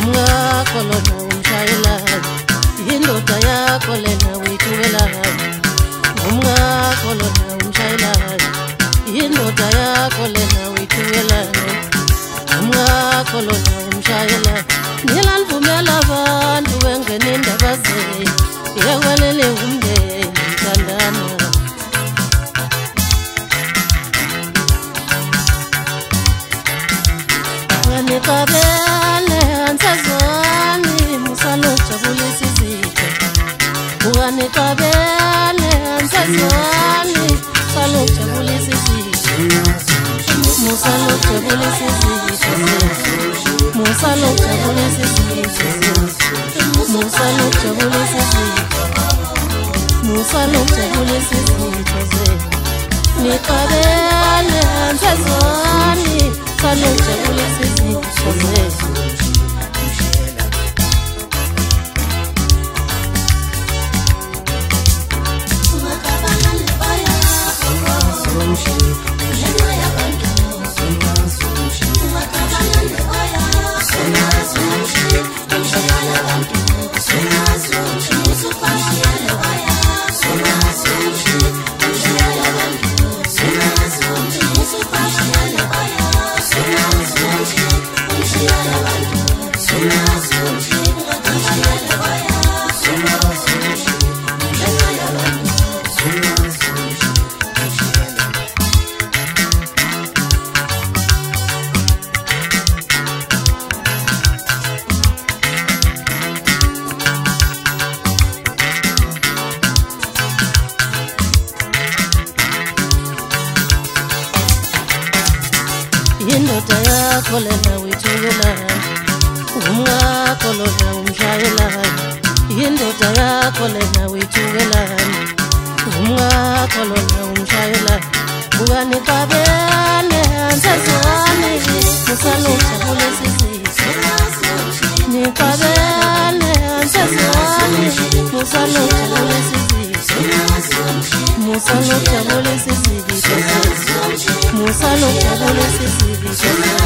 umngakho lona umshayelayo, indoda yakho lena uyithukelayo. Umngakho lona umshayelayo, indoda yakho lena uyithukelayo. Umngakho lona umshayelayo, nilanivumela abantu bengene indaba zenu, yekwelele umndeni mthandana. Ukanikabele ansazwani, musalojabulisa izitho. Ukanikabele ansazwani, musalojabulisa izitho. Musalojabulisa izitho. Musalojabulisa izitho. Musalojabulisa izitho. Musalojabulisa izitho. Nikabele ansazwani, musalojabulisa izitho. Indoda yakho lena uyithukelayo, umngakho lona umshayelayo. Indoda yakho lena uyithukelayo, umngakho lona umshayelayo. Ukanikabele ansazwani, musalojabulisa izitho. Nikabele ansazwani, musalojabulisa izitho. Musalojabulisa izitho. Musalojabulisa izitho.